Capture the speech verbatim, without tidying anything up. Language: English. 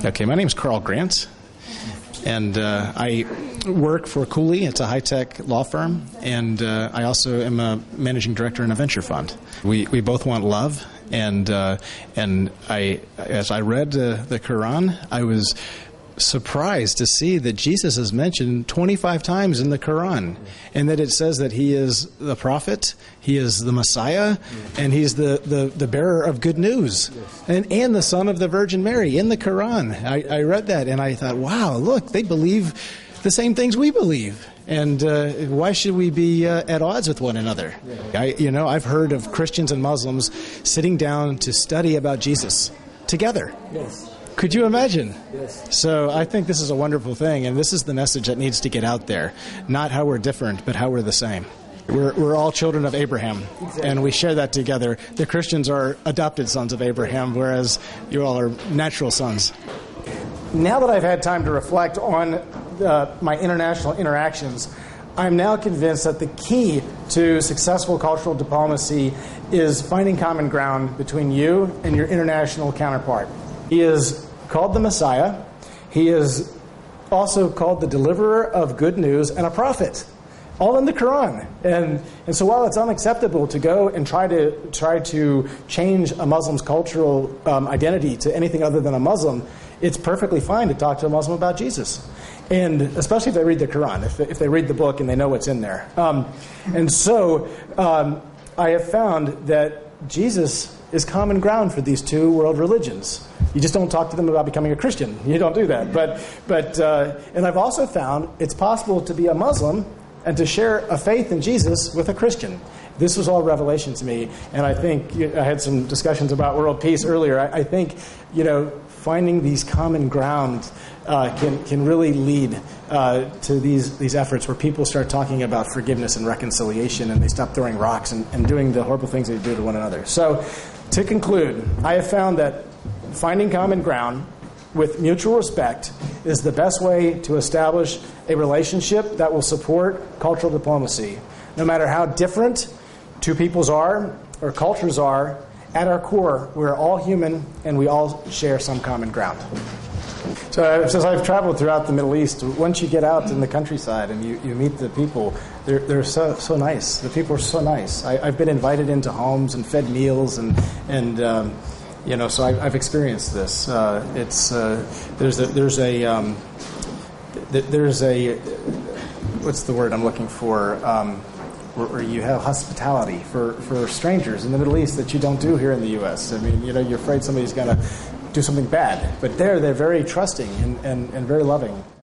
Okay, my name is Carl Grant, and uh, I work for Cooley. It's a high-tech law firm, and uh, I also am a managing director in a venture fund. We we both want love, and uh, and I as I read uh, the Quran, I was surprised to see that Jesus is mentioned twenty-five times in the Quran, and that it says that he is the prophet, he is the Messiah, and he's the, the, the bearer of good news, and, and the son of the Virgin Mary in the Quran. I, I read that, and I thought, wow, look, they believe the same things we believe. And uh, why should we be uh, at odds with one another? I, you know, I've heard of Christians and Muslims sitting down to study about Jesus together. Yes. Could you imagine? Yes. So I think this is a wonderful thing, and this is the message that needs to get out there. Not how we're different, but how we're the same. We're, we're all children of Abraham, exactly. And we share that together. The Christians are adopted sons of Abraham, whereas you all are natural sons. Now that I've had time to reflect on uh, my international interactions, I'm now convinced that the key to successful cultural diplomacy is finding common ground between you and your international counterpart. He is called the Messiah. He is also called the deliverer of good news and a prophet, all in the Quran. And and so while it's unacceptable to go and try to try to change a Muslim's cultural um, identity to anything other than a Muslim, it's perfectly fine to talk to a Muslim about Jesus. And especially if they read the Quran, if they, if they read the book and they know what's in there. Um, and so um, I have found that Jesus is common ground for these two world religions. You just don't talk to them about becoming a Christian. You don't do that. But but uh, and I've also found it's possible to be a Muslim and to share a faith in Jesus with a Christian. This was all revelation to me, and I think I had some discussions about world peace earlier. I, I think you know finding these common ground uh, can can really lead uh, to these these efforts where people start talking about forgiveness and reconciliation, and they stop throwing rocks and, and doing the horrible things they do to one another. So, to conclude, I have found that finding common ground with mutual respect is the best way to establish a relationship that will support cultural diplomacy. No matter how different two peoples are or cultures are, at our core, we're all human and we all share some common ground. So uh, since I've traveled throughout the Middle East, once you get out in the countryside and you, you meet the people, they're, they're so so nice. The people are so nice. I, I've been invited into homes and fed meals and, and um, you know, so I, I've experienced this. Uh, it's uh, there's a there's a um, there's a what's the word I'm looking for? Um, where, where you have hospitality for, for strangers in the Middle East that you don't do here in the U S. I mean, you know, you're afraid somebody's going to do something bad, but there they're very trusting and, and, and very loving.